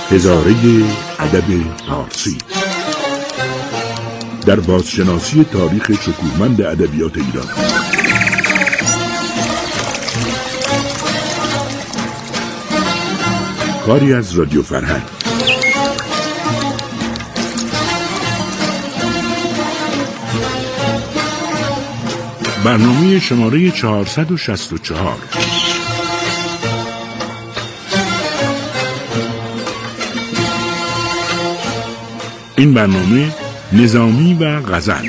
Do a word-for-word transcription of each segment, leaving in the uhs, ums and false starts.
هزاره ادب پارسی در بازشناسی تاریخ شکوهمند ادبیات ایران. کاری از رادیو فرهنگ. برنامه شماره چهارصد و شصت و چهار. این برنامه نظامی و غزل.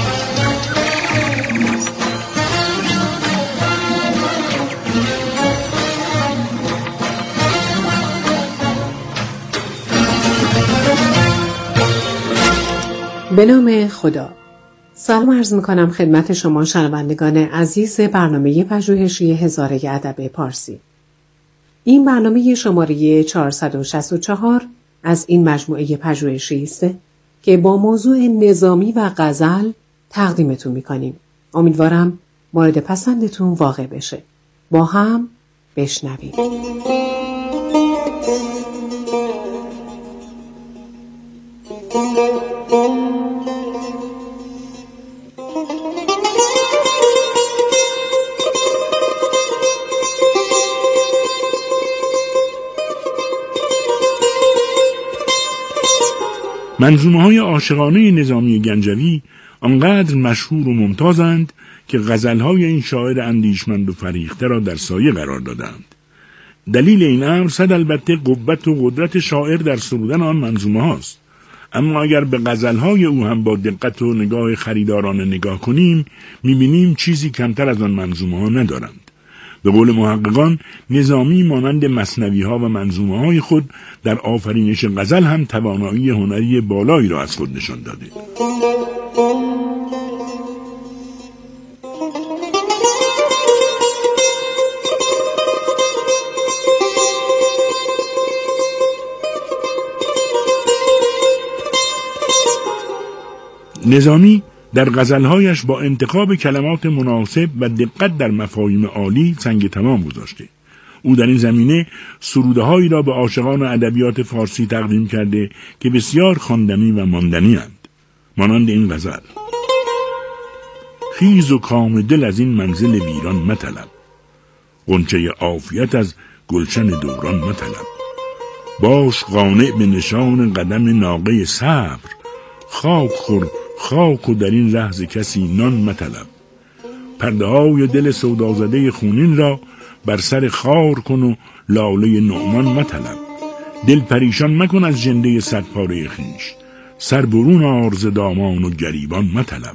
به نام خدا. سلام عرض میکنم خدمت شما شنوندگان عزیز برنامه پژوهشی هزاره ادب پارسی. این برنامه شماره چهارصد و شصت و چهار از این مجموعه پژوهشی است که با موضوع نظامی و غزل تقدیمتون میکنیم. امیدوارم مورد پسندتون واقع بشه. با هم بشنویم. منظومه‌های عاشقانه نظامی گنجوی آنقدر مشهور و ممتازند که غزل‌های این شاعر اندیشمند و فریخته را در سایه قرار دادند. دلیل این امر صد البته قوت و قدرت شاعر در سرودن آن منظومه هاست. اما اگر به غزل‌های او هم با دقت و نگاه خریدارانه نگاه کنیم، می‌بینیم چیزی کمتر از آن منظومه‌ها ندارند. به قول محققان، نظامی مانند مثنوی‌ها و منظومه‌های خود در آفرینش غزل هم توانایی هنری بالایی را از خود نشان داده. نظامی در غزلهایش با انتخاب کلمات مناسب و دقت در مفاهیم عالی سنگ تمام گذاشته. او در این زمینه سروده‌هایی را به عاشقان ادبیات فارسی تقدیم کرده که بسیار خواندنی و ماندنی اند. مانند این غزل: خیز و کام دل از این منزل ویران مطلب، غنچه عافیت از گلشن دوران مطلب، باش قانع به نشان قدم ناقه صبر، خاک خور خاک و در این لحظه کسی نان مطلب، پرده های دل سودازده خونین را بر سر خار کن و لاله نعمان مطلب، دل پریشان مکن از جنده صد پاره خویش، سر برون آرز دامان و گریبان مطلب.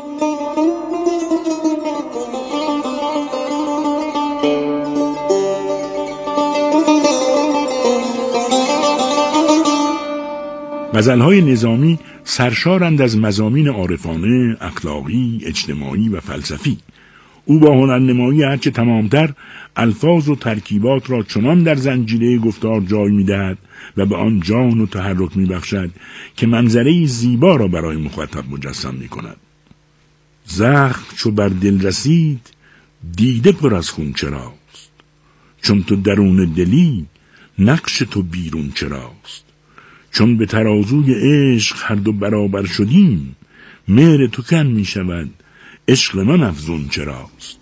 غزل‌های نظامی سرشارند از مضامین عارفانه، اخلاقی، اجتماعی و فلسفی. او با هنرنمایی هرچه تمامتر الفاظ و ترکیبات را چنان در زنجیره گفتار جای می‌دهد و به آن جان و تحرک می‌بخشد که منظره‌ای زیبا را برای مخاطب مجسم می‌کند. زخم چو بر دل رسید دیده پر از خون چراست، چون تو درون دلی نقش تو بیرون چراست، چون به ترازوی عشق هر دو برابر شدیم، مهر تو کم می شود عشق من افزون چراست.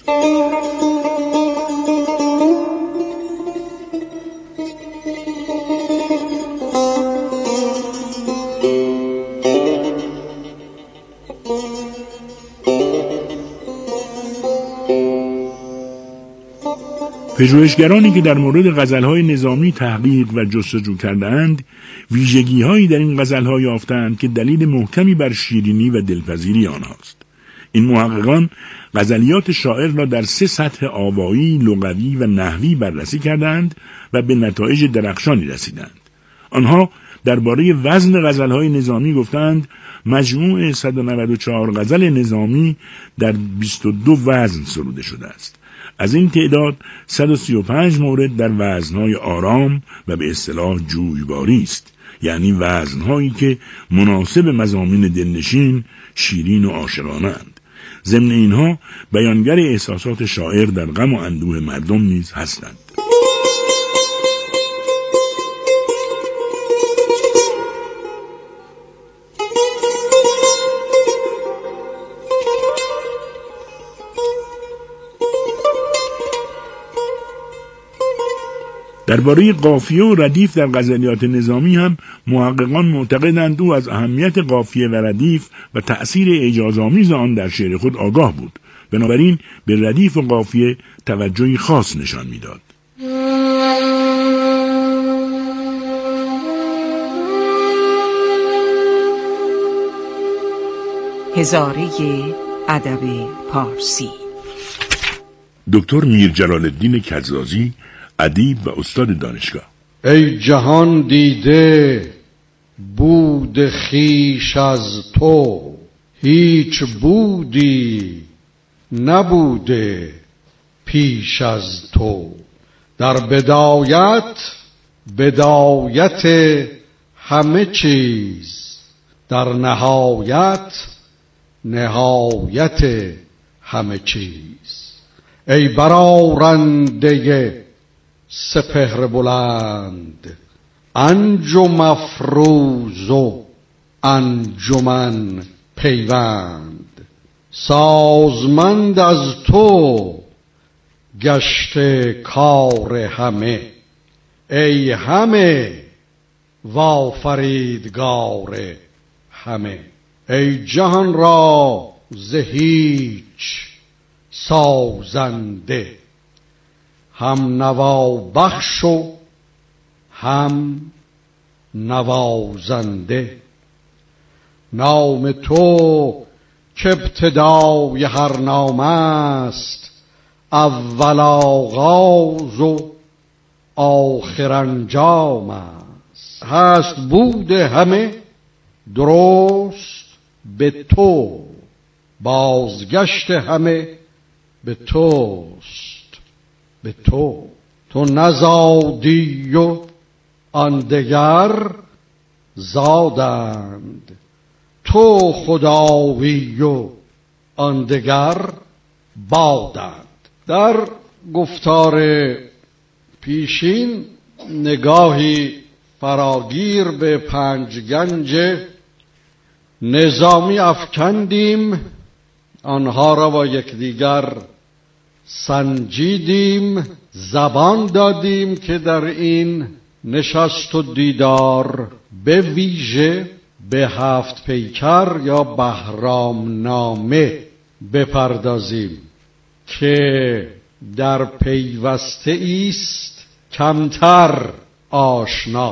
پژوهشگرانی که در مورد غزل‌های نظامی تحقیق و جستجو کردند، ویژگی‌هایی در این غزل‌ها یافتند که دلیل محکمی بر شیرینی و دلپذیری آنهاست. این محققان غزلیات شاعر را در سه سطح آوایی، لغوی و نحوی بررسی کردند و به نتایج درخشانی رسیدند. آنها درباره وزن غزل‌های نظامی گفتند مجموع صد و نود و چهار غزل نظامی در بیست و دو وزن سروده شده است. از این تعداد صد و سی و پنج مورد در وزن‌های آرام و به اصطلاح جویباری است، یعنی وزن‌هایی که مناسب مضامین دلنشین، شیرین و عاشقانه اند. ضمن اینها بیانگر احساسات شاعر در غم و اندوه مردم نیز هستند. درباره قافیه و ردیف در غزلیات نظامی هم محققان معتقدند او از اهمیت قافیه و ردیف و تأثیر اعجازآمیز آن در شعر خود آگاه بود. بنابراین به ردیف و قافیه توجهی خاص نشان میداد. هزاره ادب پارسی. دکتر میر جلال الدین کزازی، ادیب و استاد دانشگاه. ای جهان دیده بود خویش از تو، هیچ بودی نبوده پیش از تو. در بدایت بدایت همه چیز، در نهایت نهایت همه چیز. ای برآرنده سپهر بلند، انجم افروز و انجمن پیوند. سازمند از تو گشته کار همه، ای همه و آفریدگار همه. ای جهان را ز هیچ سازنده، هم نوا بخش و هم نوازنده. نام تو که ابتدای هر نام است، اول آغاز و آخر انجام است. هست بود همه درست به تو، بازگشت همه به توست به تو. تو نزادی و آن دگر زادند، تو خداوی و آن دگر بادند. در گفتار پیشین نگاهی فراگیر به پنج گنج نظامی افکندیم، آنها را با یکدیگر سنجیدیم، زبان دادیم که در این نشست و دیدار به ویژه به هفت پیکر یا بهرام نامه بپردازیم که در پیوسته ایست کمتر آشنا.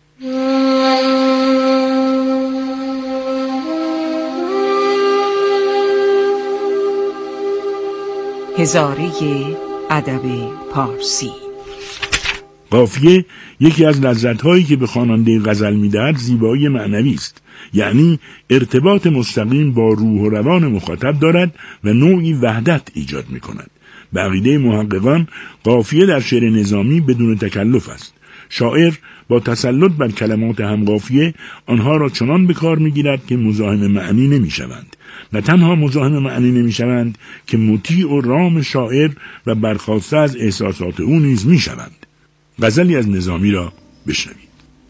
هزاره ادب پارسی. قافیه یکی از لذت‌هایی که به خواننده غزل می‌دهد زیبایی معنوی است، یعنی ارتباط مستقیم با روح و روان مخاطب دارد و نوعی وحدت ایجاد می‌کند. به عقیده محققان قافیه در شعر نظامی بدون تکلف است. شاعر با تسلط بر کلمات همقافیه آنها را چنان به کار می‌گیرد که مزاحم معنی نمی‌شوند، نه تنها مزاحم معنی نمی‌شوند که مطیع و رام شاعر و برخاسته از احساسات او نیز می‌شوند. غزلی از نظامی را بشنوید.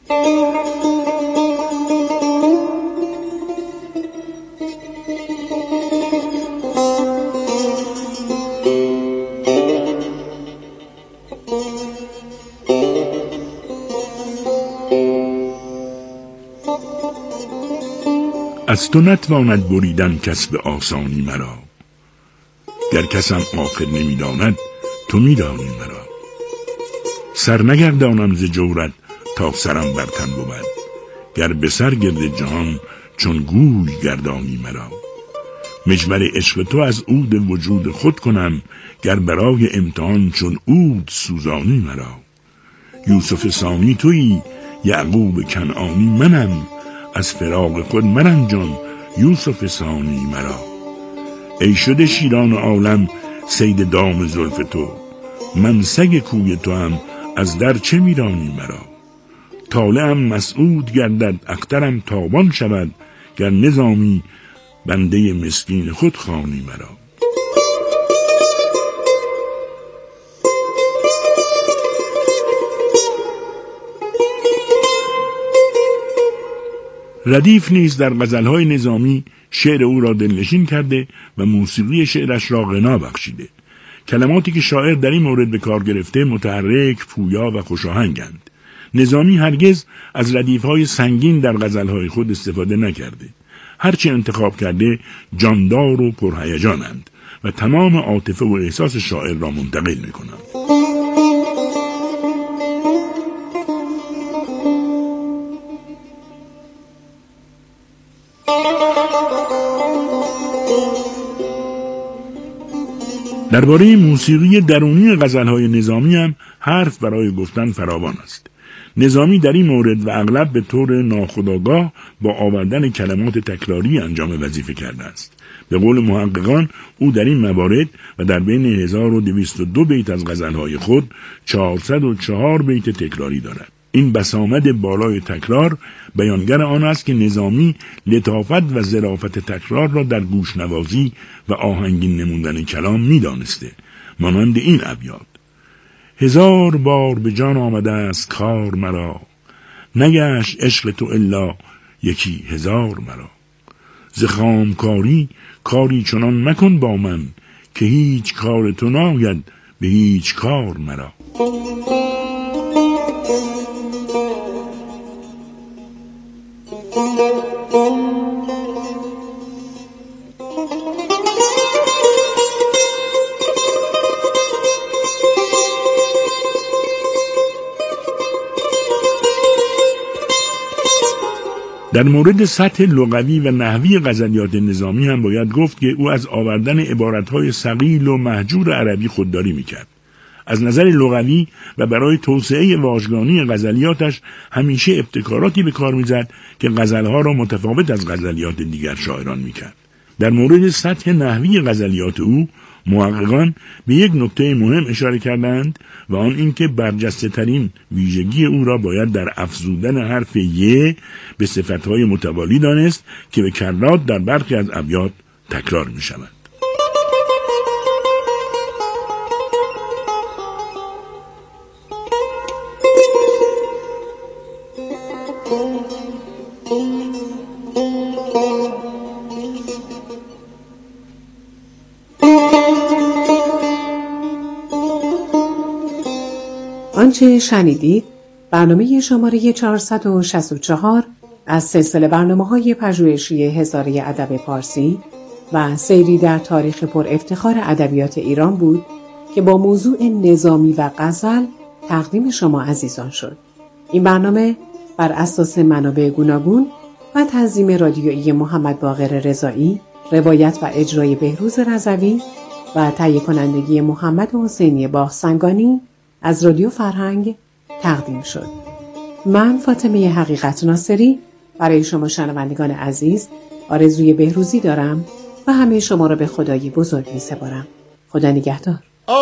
از تو نتواند بریدن کس به آسانی مرا، گر کسم آخر نمیداند تو میدانی مرا. سر نگردانم ز جورت تا سرم بر تن بود، گر به سر گرد جهان چون گوی گردانی مرا. مجمر عشق تو از عود وجود خود کنم، گر برای امتحان چون عود سوزانی مرا. یوسف ثانی تویی یعقوب کنعانی منم، از فراق خود مرنجان یوسف ثانی مرا. ای شده شیران عالم صید دام زلف تو، من سگ کوی تو هم از در چه میرانی مرا. طالعم مسعود گردد اخترم تابان شود، گر نظامی بنده مسکین خود خوانی مرا. ردیف نیز در غزلهای نظامی شعر او را دلنشین کرده و موسیقی شعرش را غنا بخشیده. کلماتی که شاعر در این مورد به کار گرفته متحرک، پویا و خوشاهنگند. نظامی هرگز از ردیف‌های سنگین در غزل‌های خود استفاده نکرده. هرچه انتخاب کرده جاندار و پرهیجانند و تمام عاطفه و احساس شاعر را منتقل می‌کنند. درباره موسیقی درونی غزل‌های نظامی هم حرف برای گفتن فراوان است. نظامی در این مورد و اغلب به طور ناخودآگاه با آوردن کلمات تکراری انجام وظیفه کرده است. به قول محققان او در این موارد و در بین هزار و دویست و دو بیت از غزل‌های خود چهارصد و چهار بیت تکراری دارد. این بسامد بالای تکرار بیانگر آن است که نظامی لطافت و ظرافت تکرار را در گوشنوازی و آهنگین نمودن کلام می دانسته. مانند این ابیات: هزار بار به جان آمده است کار مرا، نگشت عشق تو الا یکی هزار مرا. ز خامکاری کاری چنان مکن با من، که هیچ کار تو ناید به هیچ کار مرا. در مورد سطح لغوی و نحوی غزلیات نظامی هم باید گفت که او از آوردن عبارتهای ثقیل و مهجور عربی خودداری میکرد. از نظر لغوی و برای توسعه واژگانی غزلیاتش همیشه ابتکاراتی به کار میزد که غزلها را متفاوت از غزلیات دیگر شاعران میکرد. در مورد سطح نحوی غزلیات او محققان به یک نکته مهم اشاره کردند و آن اینکه برجسته ترین ویژگی او را باید در افزودن حرف ی به صفتهای متوالی دانست که به کرات در برخی از ابیات تکرار می شود. آنچه شنیدید برنامه شماره چهارصد و شصت و چهار از سلسله برنامه‌های پژوهشی هزاره ادب پارسی و سیری در تاریخ پر افتخار ادبیات ایران بود که با موضوع نظامی و غزل تقدیم شما عزیزان شد. این برنامه بر اساس منابع گوناگون و تنظیم رادیویی محمد باقر رضایی، روایت و اجرای بهروز رضوی و تهیه کنندگی محمد حسینی باغسنگانی از رادیو فرهنگ تقدیم شد. من فاطمه حقیقت ناصری برای شما شنوندگان عزیز آرزوی بهروزی دارم و همه شما را به خدای بزرگ می سپارم. خدا نگهدار.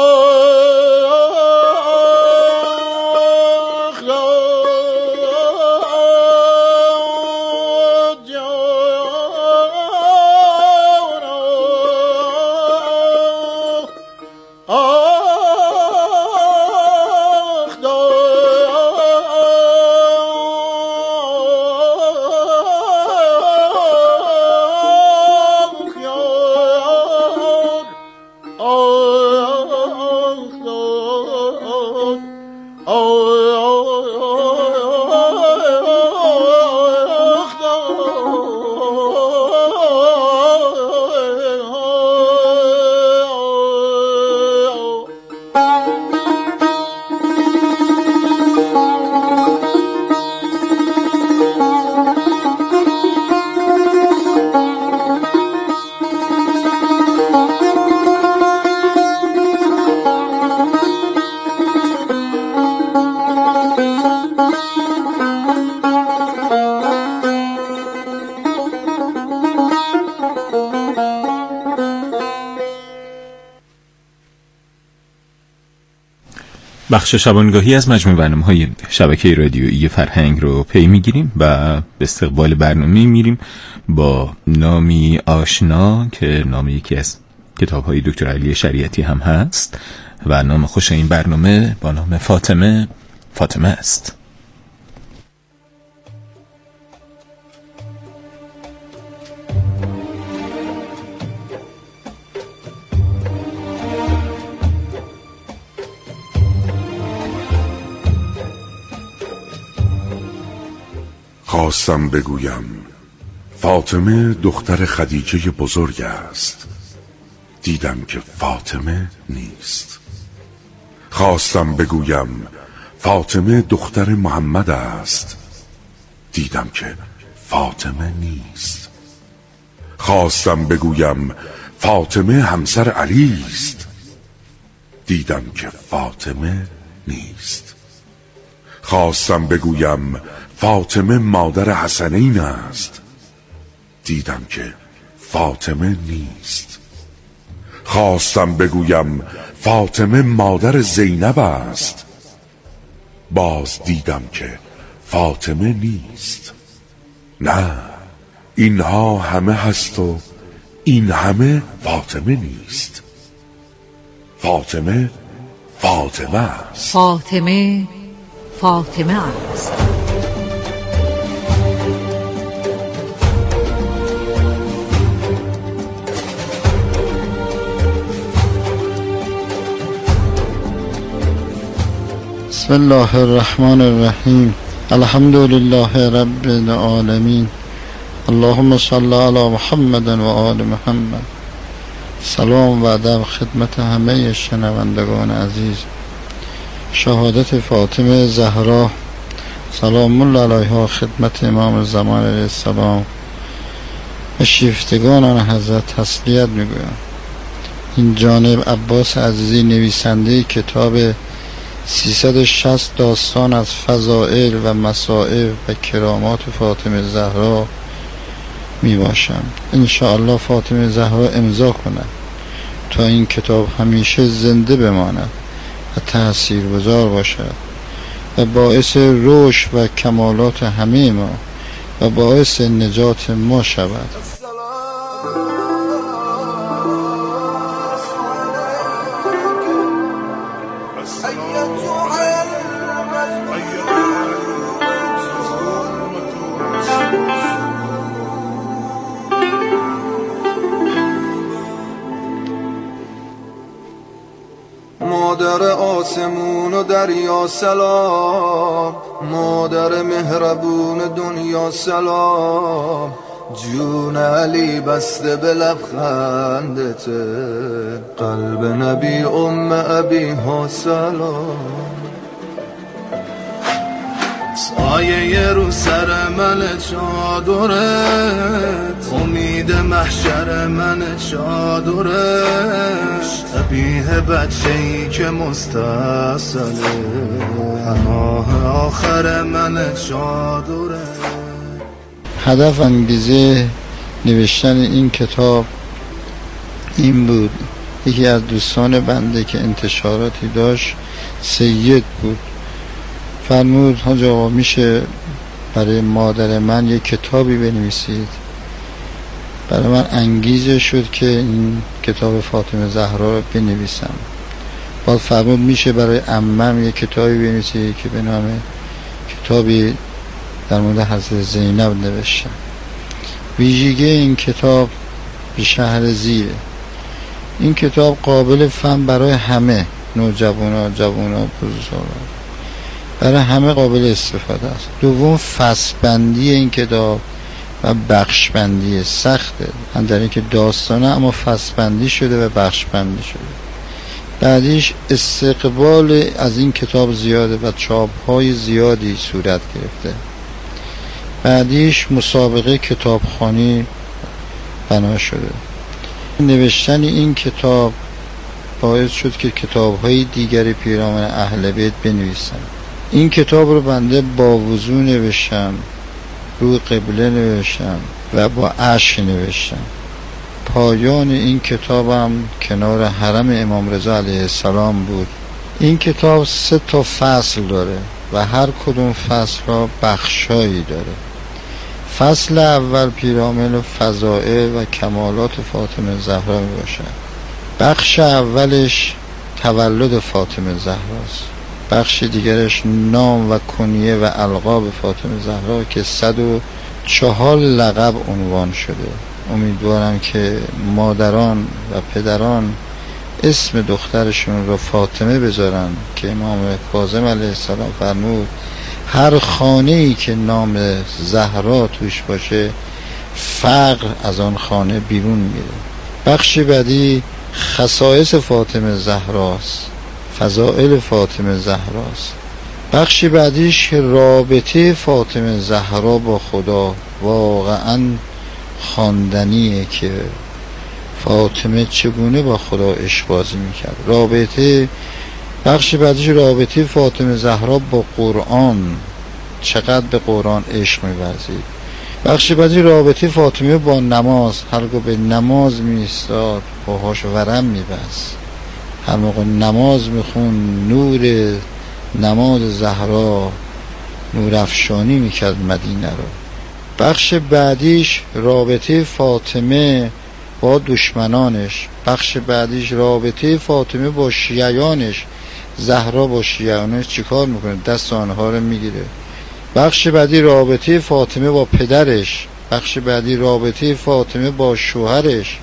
بخش شبانگاهی از مجموع برنامه‌های شبکه رادیویی فرهنگ رو پی می‌گیریم و به استقبال برنامه میریم با نامی آشنا که نام یکی از کتاب‌های دکتر علی شریعتی هم هست و نام خوش این برنامه با نام فاطمه فاطمه است. خواستم بگویم فاطمه دختر خدیجه بزرگ است، دیدم که فاطمه نیست. خواستم بگویم فاطمه دختر محمد است، دیدم که فاطمه نیست. خواستم بگویم فاطمه همسر علی است، دیدم که فاطمه نیست. خواستم بگویم فاطمه مادر حسنین است، دیدم که فاطمه نیست. خواستم بگویم فاطمه مادر زینب است، باز دیدم که فاطمه نیست. نه، اینها همه هست و این همه فاطمه نیست. فاطمه فاطمه است. فاطمه فاطمه است. بسم الله الرحمن الرحیم. الحمد لله رب العالمین. اللهم صل علی محمد و آل محمد. سلام و ادب خدمت همه شنوندگان عزیز. شهادت فاطمه زهرا سلام الله علیها خدمت امام زمان علیه السلام و شیفتگان آن حضرت تسلیت میگویم. این جانب عباس عزیزی نویسنده کتاب سیصد و شصت داستان از فضائل و مصائب و کرامات فاطمه زهرا می باشم. انشاءالله فاطمه زهرا امضا کند تا این کتاب همیشه زنده بماند و تاثیرگذار باشد و باعث رشد و کمالات همه ما و باعث نجات ما شود. مادر آسمون و دریا سلام، مادر مهربون دنیا سلام، جون علی بسته به لبخندته، قلب نبی ام ابی ها سلام. سایه رو سر من چادرت، امید محشر من چادرت، شبیه بچه‌ای که مستصله، پناه آخر من چادرت. هدف انگیزه نوشتن این کتاب این بود. یکی از دوستان بنده که انتشاراتی داشت سید بود، فرمود حاج آقا میشه برای مادر من یک کتابی بنویسید. برای من انگیزه شد که این کتاب فاطمه زهرا رو بنویسم. بعد فرمود میشه برای عمم یک کتابی بنویسید که به نام کتابی در مورد حضرت زینب نوشتم. ویژگی این کتاب به شهر زیره. این کتاب قابل فهم برای همه، نوجوانا، جوانا، بزرگان، برای همه قابل استفاده است. دوم فصل بندی این کتاب و بخش بندی سخته، هم در این که داستانه اما فصل بندی شده و بخش بندی شده. بعدیش استقبال از این کتاب زیاده و چاپ های زیادی صورت گرفته. بعدیش مسابقه کتابخوانی بنا شده. نوشتن این کتاب باعث شد که کتاب های دیگری پیرامون اهل بیت بنویسن. این کتاب رو بنده با وضو نوشتم، روی قبله نوشتم و با اشک نوشتم. پایان این کتابم کنار حرم امام رضا علیه السلام بود. این کتاب سه تا فصل داره و هر کدوم فصل را بخشایی داره. فصل اول پیرامون فضائل و کمالات فاطمه زهرا می باشد. بخش اولش تولد فاطمه زهراست. بخش دیگرش نام و کنیه و القاب فاطمه زهرا که صد و چهار لقب عنوان شده. امیدوارم که مادران و پدران اسم دخترشون رو فاطمه بذارن که امام کاظم علیه السلام فرمود هر خانه‌ای که نام زهرا توش باشه فقر از آن خانه بیرون میره. بخش بعدی خصائص فاطمه زهراست، فضائل فاطمه زهراست. بخش بعدیش رابطه فاطمه زهرا با خدا، واقعا خواندنیه که فاطمه چگونه با خدا عشق بازی میکرد. رابطه بخش بعدیش رابطه فاطمه زهرا با قرآن، چقدر به قرآن عشق می‌ورزید. بخش بعدی رابطه فاطمه با نماز، هرگاه به نماز می‌ایستاد پاهاش ورم می‌بست، هر موقع نماز میخون نور نماز زهرا نور افشانی میکرد مدینه رو. بخش بعدیش رابطه فاطمه با دشمنانش، بخش بعدیش رابطه فاطمه با شیعیانش. زهرا با شیعیانش چیکار میکنه؟ دست آنها رو میگیره. بخش بعدی رابطه فاطمه با پدرش، بخش بعدی رابطه فاطمه با شوهرش.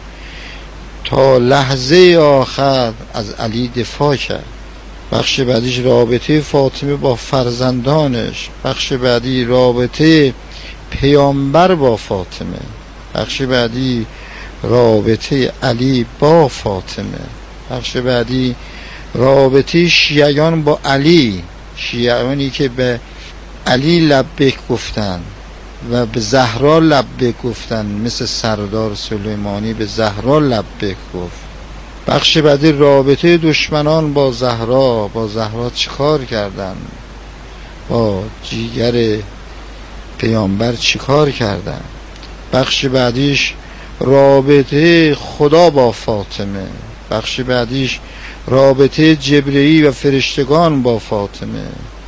تا لحظه آخر از علی دفاع کرد. بخش بعدیش رابطه فاطمه با فرزندانش، بخش بعدی رابطه پیامبر با فاطمه، بخش بعدی رابطه علی با فاطمه، بخش بعدی رابطه شیعیان با علی، شیعیانی که به علی لبیک گفتن و به زهرا لبیک گفتن، مثل سردار سلیمانی به زهرا لبیک گفت. بخش بعدی رابطه دشمنان با زهرا، با زهرا چیکار کردن، با جیگر پیامبر چیکار کردن. بخش بعدیش رابطه خدا با فاطمه، بخش بعدیش رابطه جبرئیل و فرشتگان با فاطمه،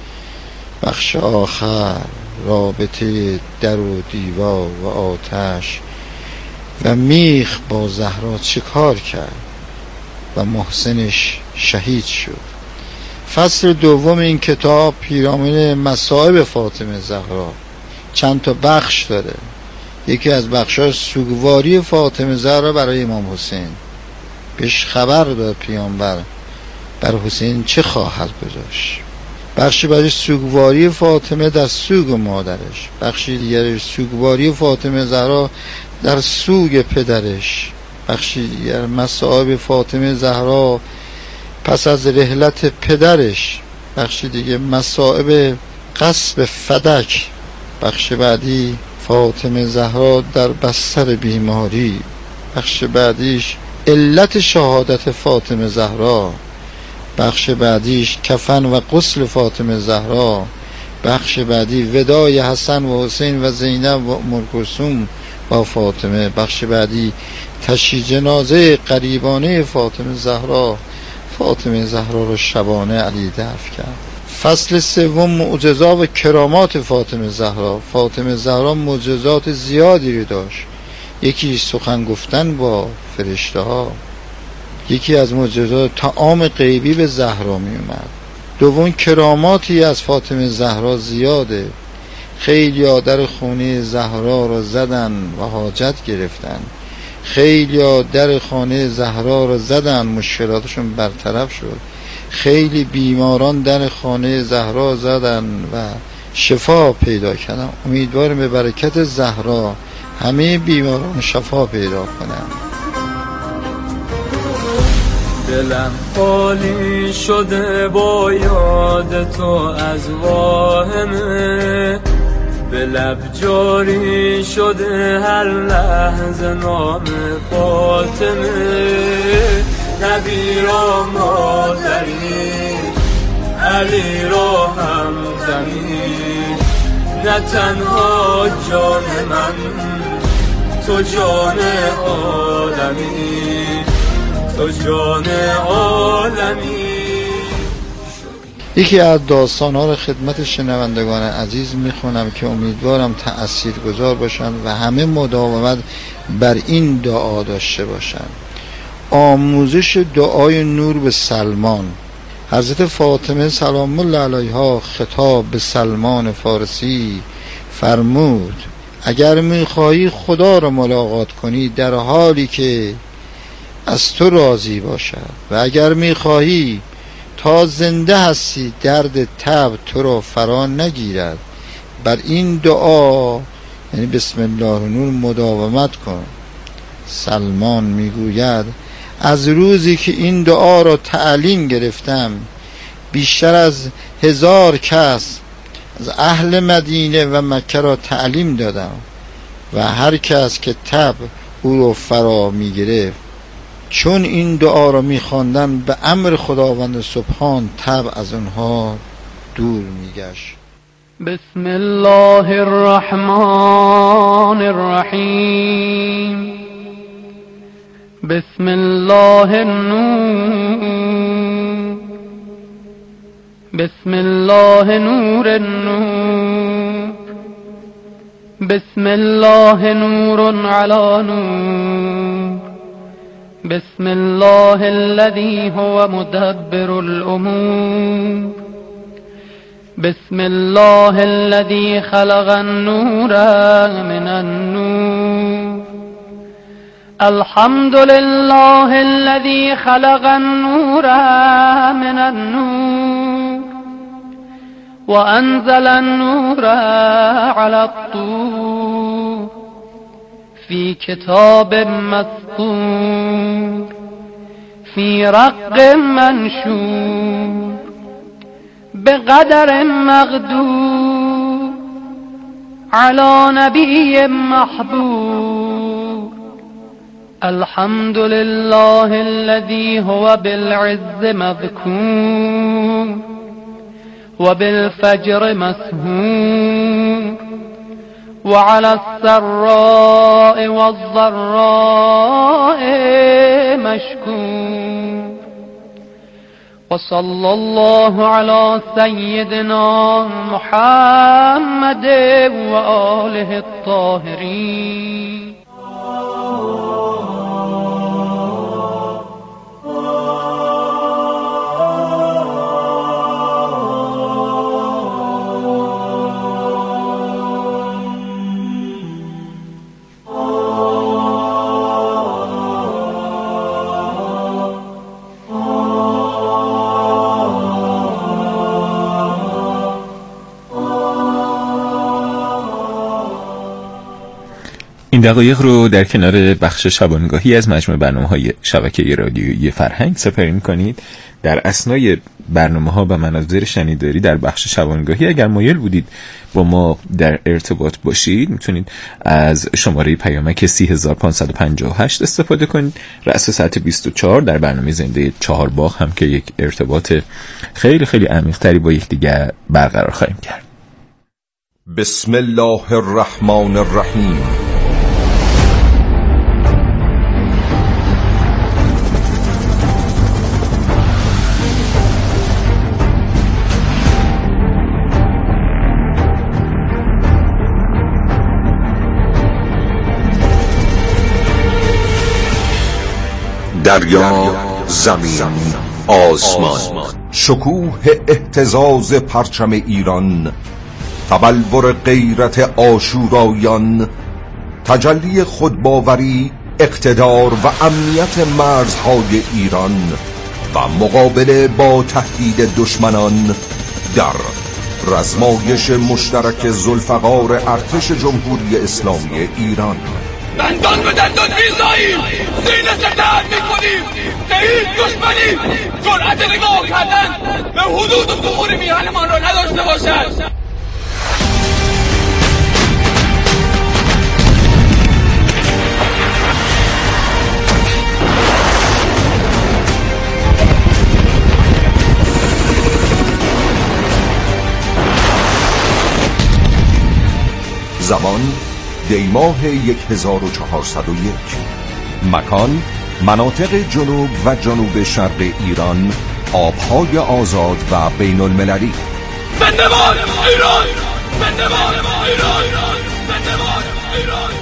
بخش آخر رابطه در و دیوار و آتش و میخ با زهرا چیکار کرد و محسنش شهید شد. فصل دوم این کتاب پیرامون مصائب فاطمه زهرا چند تا بخش داره. یکی از بخشاش سوگواری فاطمه زهرا برای امام حسین، بهش خبر داد پیامبر بر حسین چه خواهد گذاشت. بخش بعدی سوگواری فاطمه در سوگ مادرش، بخش دیگرش سوگواری فاطمه زهرا در سوگ پدرش، بخش دیگر مصائب فاطمه زهرا پس از رحلت پدرش، بخش دیگه مصائب غصب فدک، بخش بعدی فاطمه زهرا در بستر بیماری، بخش بعدیش علت شهادت فاطمه زهرا، بخش بعدیش کفن و غسل فاطمه زهرا، بخش بعدی وداع حسن و حسین و زینب و ام کلثوم با فاطمه، بخش بعدی تشییع جنازه قریبانه فاطمه زهرا. فاطمه زهرا رو شبانه علی دفن کرد. فصل سوم معجزات و کرامات فاطمه زهرا. فاطمه زهرا معجزات زیادی رو داشت. یکی سخن گفتن با فرشته ها، یکی از معجزات طعام غیبی به زهرا می اومد. دوم کراماتی از فاطمه زهرا زیاده. خیلی ها در خونه زهرا را زدن و حاجت گرفتن، خیلی ها در خانه زهرا را زدن مشکلاتشون برطرف شد، خیلی بیماران در خانه زهرا زدن و شفا پیدا کردن. امیدوارم به برکت زهرا همه بیماران شفا پیدا کنن. دلم خالی شده با یاد تو از واهمه، به لب جاری شده هر لحظه نام فاطمه. نبی را مادری، علی را همدمی، نه تنها جان من تو جان عالمی، تو جان عالمی. یکی از داستان‌ها رو خدمت شنوندگان عزیز میخونم که امیدوارم تأثیرگذار باشن و همه مداومت بر این دعا داشته باشن. آموزش دعای نور به سلمان. حضرت فاطمه سلام الله علیها خطاب به سلمان فارسی فرمود اگر میخواهی خدا را ملاقات کنی در حالی که از تو راضی باشد و اگر میخواهی تا زنده هستی درد تب تو را فرا نگیرد. بر این دعا یعنی بسم الله نور مداومت کن. سلمان میگوید از روزی که این دعا را تعلیم گرفتم بیشتر از هزار کس از اهل مدینه و مکه را تعلیم دادم و هر کس که تب او را فرا میگرفت چون این دعا را میخواندن به امر خداوند سبحان تب از اونها دور میگشت. بسم الله الرحمن الرحیم. بسم الله النور. بسم الله نور النور. بسم الله نور على نور. بسم الله الذي هو مدبر الأمور. بسم الله الذي خلق النور من النور. الحمد لله الذي خلق النور من النور وأنزل النور على الطور في كتاب مسطور في رق منشور بقدر مقدور على نبي محبوب. الحمد لله الذي هو بالعز مذكور وبالفجر مسهور وعلى السراء والضراء مشكور. وصلى الله على سيدنا محمد وآله الطاهرين. این دقایق رو در کنار بخش شبانگاهی از مجموع برنامه‌های شبکه رادیویی فرهنگ سپری می‌کنید. در اثنای برنامه‌ها و مناظر شنیداری در بخش شبانگاهی اگر مایل بودید با ما در ارتباط باشید میتونید از شماره پیامک سی هزار و پانصد و پنجاه و هشت استفاده کنید. رأس ساعت بیست و چهار در برنامه زنده چهارباغ هم که یک ارتباط خیلی خیلی عمیق‌تری با یکدیگر برقرار خواهیم کرد. بسم الله الرحمن الرحیم. دریا، زمین، آسمان، شکوه اهتزاز پرچم ایران، تبلور غیرت آشورایان، تجلی خودباوری، اقتدار و امنیت مرزهای ایران و مقابله با تهدید دشمنان در رزمایش مشترک ذوالفقار ارتش جمهوری اسلامی ایران. دندان به دندان میزاییم، سینه سپر میکنیم، به هیچ دشمنی جرأت نگاه کردن به حدود و ظهور میهنمان را نداشته باشد. زمان دیماه یک هزار و چهارصد و یک. مکان مناطق جنوب و جنوب شرق ایران، آبهای آزاد و بین المللی. زنده باد ایران! زنده باد ایران! زنده باد ایران!